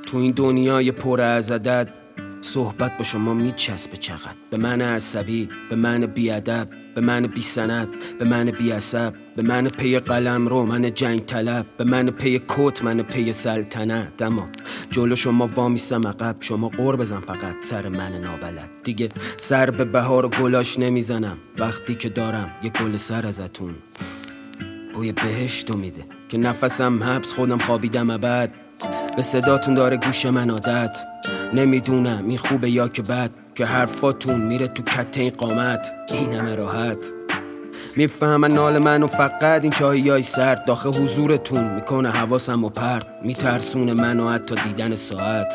تو این دنیای پر از عدد صحبت با شما میچسبه چقدر. به من عصبی، به من بیادب، به من بی سند، به من بی عصب، به من پی قلم رو، من جنگ طلب، به من پی کت، من پی سلطنت. اما جلو شما وامیستم عقب، شما قور بزن فقط سر من نابلد. دیگه سر به بهار و گلاش نمیزنم وقتی که دارم یه گل سر ازتون. بوی بهشتو میده که نفسم حبس، خودم خوابیدم ابد. به صداتون داره گوش من عادت، نمیدونم این خوبه یا که بد، که حرفاتون میره تو کته این قامت. این همه راحت میفهمن نال منو، فقط این چاهیای سرد داخل حضورتون میکنه حواسم و پرت، میترسونه منو حتی دیدن ساعت.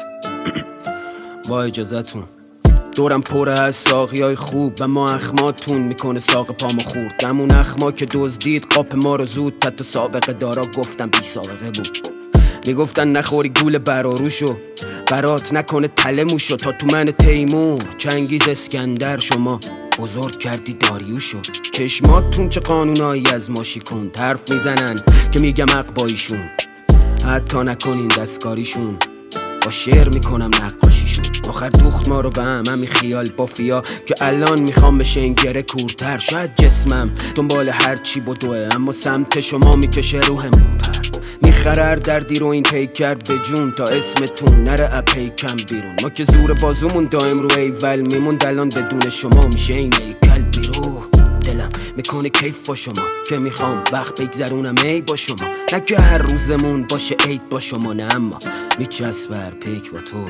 با اجازتون دورم پر از ساقیای خوب و ما اخماتون میکنه ساق پامو خورد. دمون اخما که دزدید قاپ ما رو زود، تا سابقه دارا گفتم بی سابقه بود. میگفتن نخوری گول براروشو، برات نکنه تله موشو. تا تو من تیمور چنگیز اسکندر شما بزرگ کردی داریوشو. چشماتون چه قانونایی از ما شیکن، حرف میزنن که میگم حق با ایشون. حتی نکنین دستکاریشون، با شعر میکنم نقاشیشون. آخر دوخت ما رو به همین خیال بافیا که الان میخوام بشه این گره کورتر. شاید جسمم دنبال هر چی بدوه، اما سمت شما میکشه روحمون پر. میخرر دردی رو این پیکر به جون، تا اسمتون نره اپیکم بیرون. ما که زور بازومون دائم رو ایول میموند، الان بدون شما میشه این ایکل بیرو. دلم میکنه کیف با شما که میخوام وقت بگذرونم ای با شما، نه که هر روزمون باشه عید با شما، نه اما میچسبه هر پیک با تو.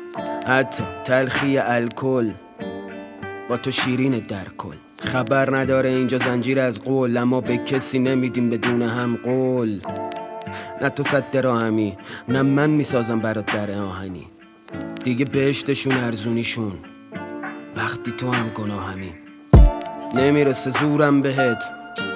حتی تلخی الکل با تو شیرین در کل. خبر نداره اینجا زنجیر از قول، اما به کسی نمیدیم بدون هم قول. نه تو صد راهمی، نه من میسازم برات در آهنی. دیگه بهشتشون ارزونیشون وقتی تو هم گناهمی. نمیرسه زورم بهت،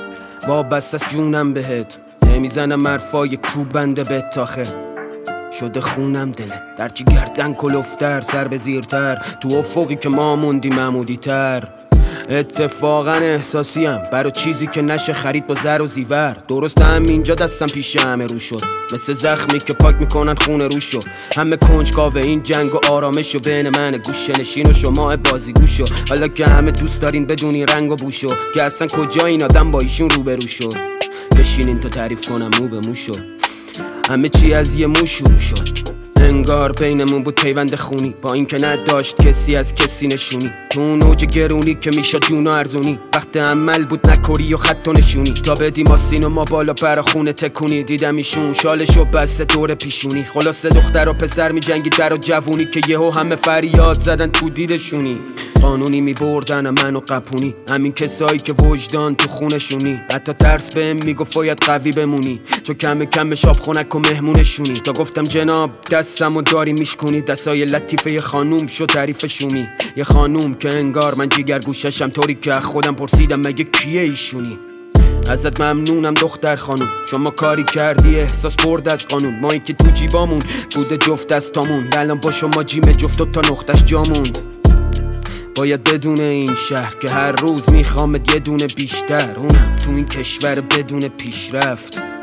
وابست از جونم بهت. نمیزنم حرفای کوبنده بهت تاخه شده خونم دلت. درچی گردن کلفتر سر به زیرتر، تو افقی که ما موندیم عمودی تر. اتفاقا احساسیم برای چیزی که نشه خرید با زر و زیور. درست همینجا دستم پیش همه رو شد، مثل زخمی که پاک میکنن خونه رو شد. همه کنجکاوه این جنگ و آرامشو بین من گوشه نشین و شما بازی گوشو. حالا که همه دوست دارین بدونی رنگ و بوشو، که اصلا کجا این آدم با ایشون روبرو شد. بشینین تا تعریف کنم مو به موشو، همه چی از یه مو شروع شد. انگار بینمون بود پیوند خونی، با این که نداشت کسی از کسی نشونی. تو اون اوج گرونی که میشد جون و ارزونی، وقت عمل بود نکوری و خط و نشونی. تا بدیم آسین و ما بالا پر خونه تکونی. دیدم ایشون شالشو بسته دور پیشونی. خلاصه دختر و پسر می جنگید در و جوونی، که یهو همه فریاد زدن تو دیدشونی. قانونی می بردن منو قپونی، همین کسایی که وجدان تو خونشونی. حتی ترس بهم میگفت باید قوی بمونی، چون کم کم شاب خونک و مهمونشونی. تا گفتم جناب دستمو داری میشکونی، دستای لطیفه یه خانوم شد تعریفشونی. یه خانوم که انگار من جیگر گوششم، طوری که خودم پرسیدم مگه کیه ایشونی. ازت ممنونم دختر خانوم، شما کاری کردی احساس برد از قانون. ما این که تو جیبامون بوده جفت دستامون، الان با شما جیم جفت و تا نقطش جاموند. باید بدون این شهر که هر روز میخوامت یه دونه بیشتر، اونم تو این کشور بدون پیشرفت.